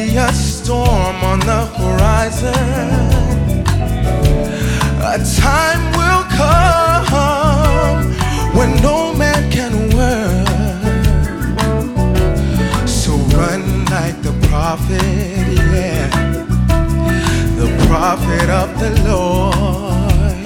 be a storm on the horizon. A time will come when no man can work. So run like the prophet, yeah, the prophet of the Lord.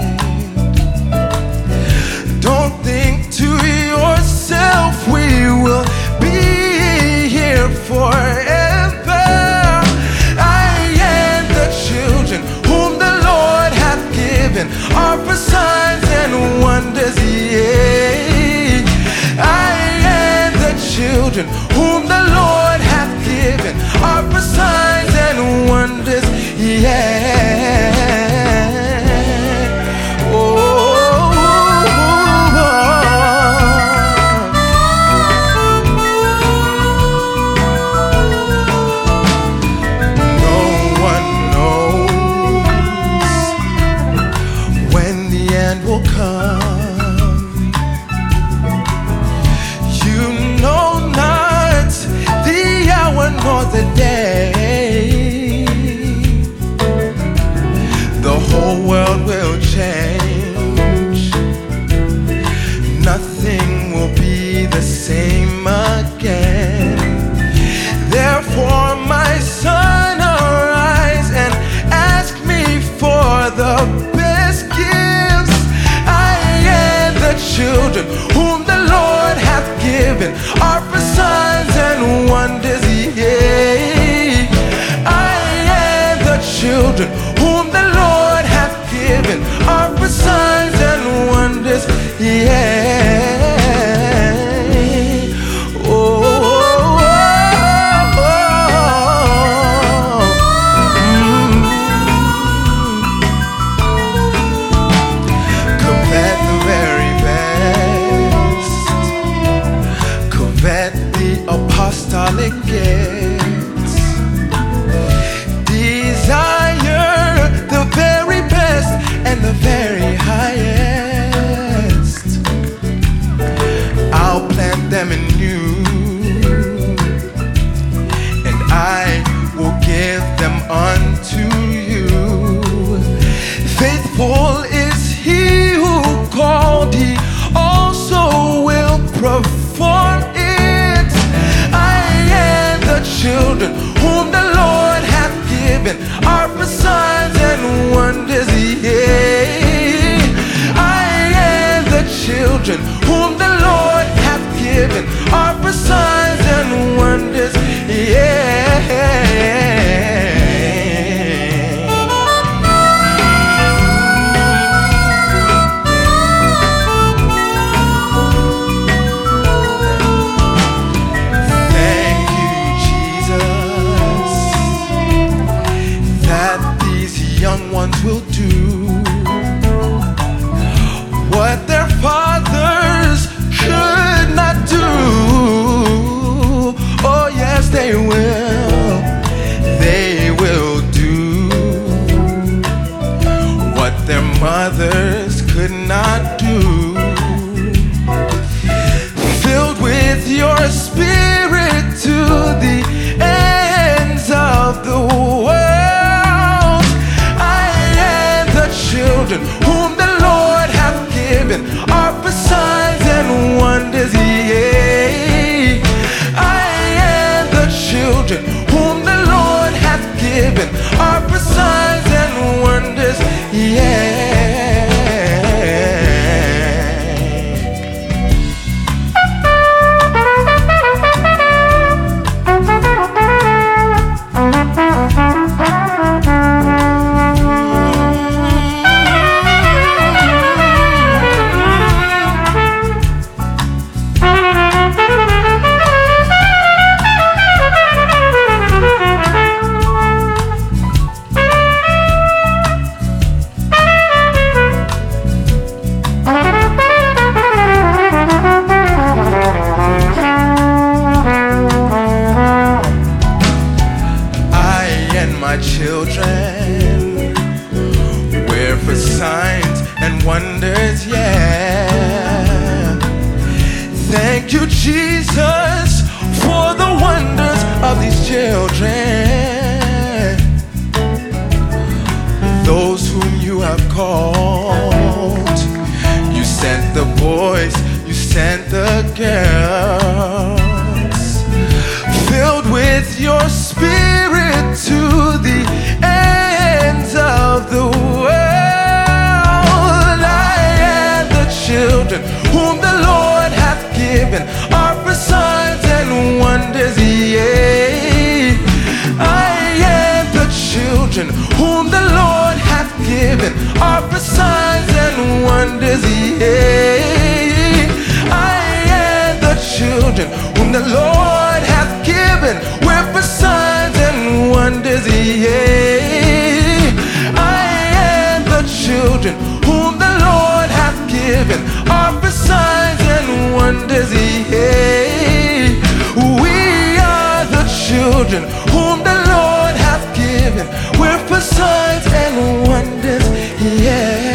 Don't think to yourself, we will be here forever. I and the children whom the Lord hath given are for signs and wonders, yeah. I and the children whom the Lord hath given are for signs and wonders, yeah. Will come. You know not the hour nor the day. The whole world will change. Nothing will be the same again. Therefore, my son, arise and ask me for the best gifts. Children whom the Lord hath given are for signs and wonders, yeah. I and the children whom the Lord hath given are for signs and wonders, yeah. Apostolic gifts, desire the very best and the very highest. I'll plant them in you, and I will give them unto you. Faithful is he who called, he also will perform it. Children whom the Lord hath given are for signs and wonders, yeah. I and the children whom the Lord hath given are for signs and wonders, yeah. Young ones will do what their fathers could not do. Oh yes, they will. They will do what their mothers could not do. Filled with your spirit to the ends of the world. Children whom the Lord hath given are for signs and wonders, yeah. I and the children whom the Lord hath given are for signs and wonders, yeah. My children, we're for signs and wonders, yeah. Thank you, Jesus, for the wonders of these children. called. You sent the boys, you sent the girls, filled with your spirit to the ends of the world. I and the children whom the Lord hath given are for signs and wonders, yea. I and the children whom the Lord hath given are for signs and wonders, yea. I and the children whom the Lord hath given, we're for signs and wonders, yea. I and the children whom the Lord hath given are for signs and wonders, yea. We are the children whom the Lord hath given, we're for signs and wonders, yeah.